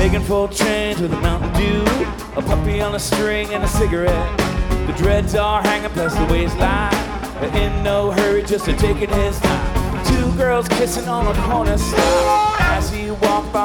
Taking full trains with a Mountain Dew, a puppy on a string and a cigarette. The dreads are hanging past the waistline. They're in no hurry, just a taking his time. Two girls kissing on a corner stop as he walked by.